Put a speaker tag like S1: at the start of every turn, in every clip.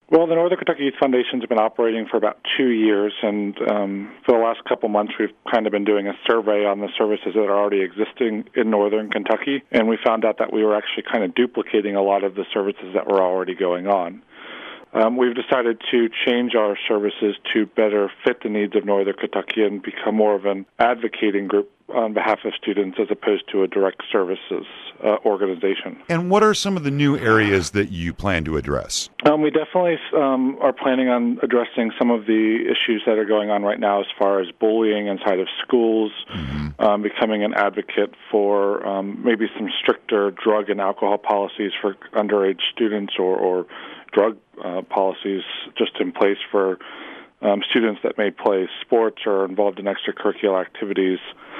S1: Well, the Northern Kentucky Youth Foundation has been operating for about 2 years, and for the last couple months we've kind of been doing a survey on the services that are already existing in Northern Kentucky, and we found out that we were actually kind of duplicating a lot of the services that were already going on. We've decided to change our services to better fit the needs of Northern Kentucky and become more of an advocating group on behalf of students as opposed to a direct services organization.
S2: And what are some of the new areas that you plan to address?
S1: We definitely are planning on addressing some of the issues that are going on right now as far as bullying inside of schools, becoming an advocate for maybe some stricter drug and alcohol policies for underage students or drug policies just in place for students that may play sports or involved in extracurricular activities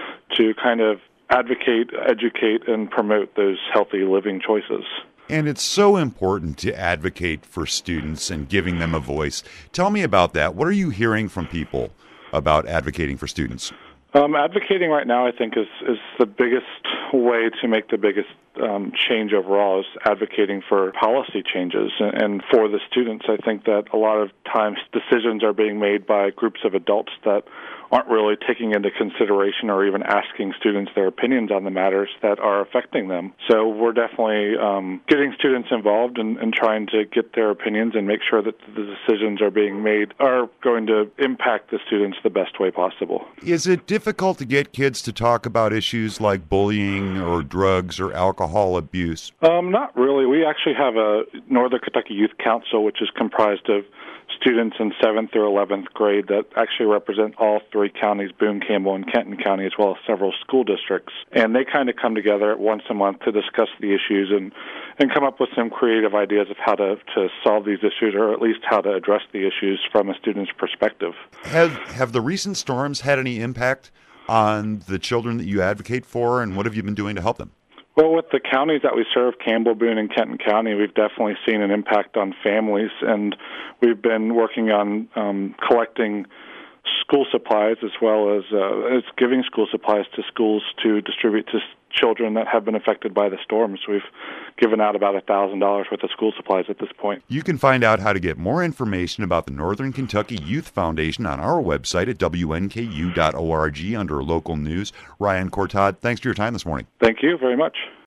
S1: to kind of advocate, educate, and promote those healthy living choices.
S2: And it's so important to advocate for students and giving them a voice. Tell me about that. What are you hearing from people about advocating for students?
S1: Advocating right now, I think, is the biggest way to make the biggest change overall, is advocating for policy changes. And for the students, I think that a lot of times decisions are being made by groups of adults that aren't really taking into consideration or even asking students their opinions on the matters that are affecting them. So we're definitely getting students involved and trying to get their opinions and make sure that the decisions are being made are going to impact the students the best way possible.
S2: Is it difficult to get kids to talk about issues like bullying or drugs or alcohol abuse?
S1: Not really. We actually have a Northern Kentucky Youth Council, which is comprised of students in 7th through 11th grade that actually represent all three counties, Boone, Campbell, and Kenton County, as well as several school districts. And they kind of come together once a month to discuss the issues and come up with some creative ideas of how to solve these issues, or at least how to address the issues from a student's perspective.
S2: Have the recent storms had any impact on the children that you advocate for, and what have you been doing to help them?
S1: Well, with the counties that we serve, Campbell, Boone, and Kenton County, we've definitely seen an impact on families, and we've been working on collecting school supplies as well as giving school supplies to schools to distribute to children that have been affected by the storms. We've given out about $1,000 worth of school supplies at this point.
S2: You can find out how to get more information about the Northern Kentucky Youth Foundation on our website at WNKU.org under local news. Ryan Courtade, thanks for your time this morning.
S1: Thank you very much.